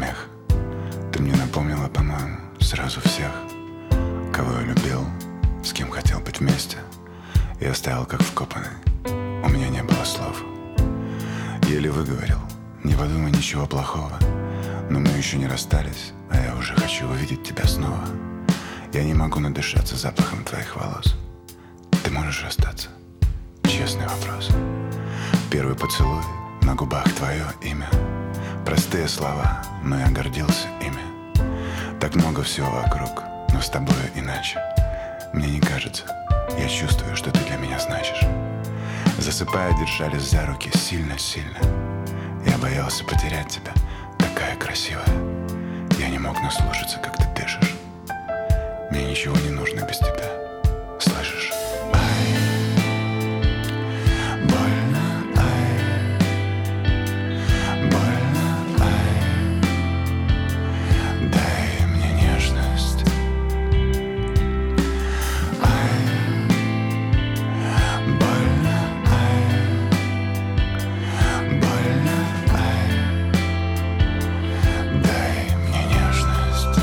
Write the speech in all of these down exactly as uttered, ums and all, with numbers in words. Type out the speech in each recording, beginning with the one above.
смех. Ты мне напомнила, по-моему, сразу всех, кого я любил, с кем хотел быть вместе. Я стоял как вкопанный, у меня не было слов. Еле выговорил: не подумай ничего плохого, но мы еще не расстались, а я уже хочу увидеть тебя снова. Я не могу надышаться запахом твоих волос. Ты можешь расстаться? Честный вопрос. Первый поцелуй, на губах твое имя. Простые слова, но я гордился ими. Так много всего вокруг, но с тобой иначе. Мне не кажется, я чувствую, что ты для меня значишь. Засыпая, держались за руки сильно-сильно. Я боялся потерять тебя, такая красивая. Я не мог наслушаться, как ты дышишь. Мне ничего не нужно без тебя, слышишь? Ай, больно, ай, больно, ай, дай мне нежность. Ай, больно, ай, больно, ай, дай мне нежность.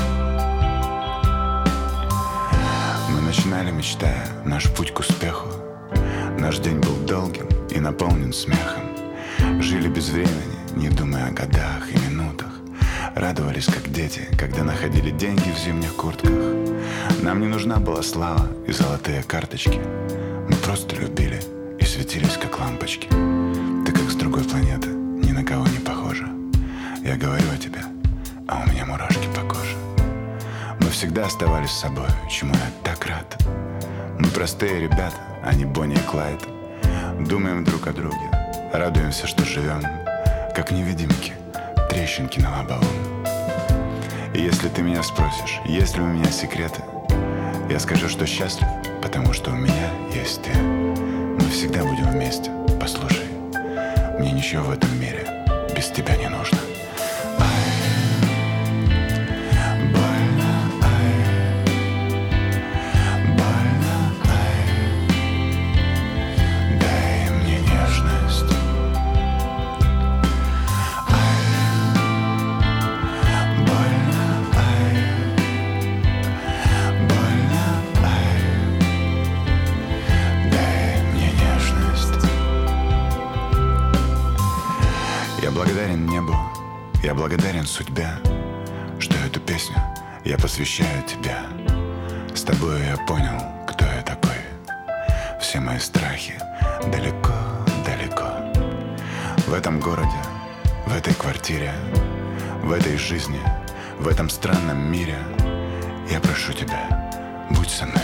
Мы начинали, мечтая наш путь к успеху. Наш день был долгим и наполнен смехом. Жили без времени, не думая о годах и минутах. Радовались, как дети, когда находили деньги в зимних куртках. Нам не нужна была слава и золотые карточки. Мы просто любили и светились, как лампочки. Ты как с другой планеты, ни на кого не похожа. Я говорю о тебе, а у меня мурашки по коже. Мы всегда оставались собой, чему я так рад. Мы простые ребята, а не Бонни и Клайд. Думаем друг о друге, радуемся, что живем, как невидимки, трещинки на лобовом. И если ты меня спросишь, есть ли у меня секреты, я скажу, что счастлив, потому что у меня есть ты. Мы всегда будем вместе, послушай. Мне ничего в этом мире без тебя не нужно. Я благодарен небу, я благодарен судьбе, что эту песню я посвящаю тебе. С тобой я понял, кто я такой. Все мои страхи далеко-далеко. В этом городе, в этой квартире, в этой жизни, в этом странном мире я прошу тебя, будь со мной.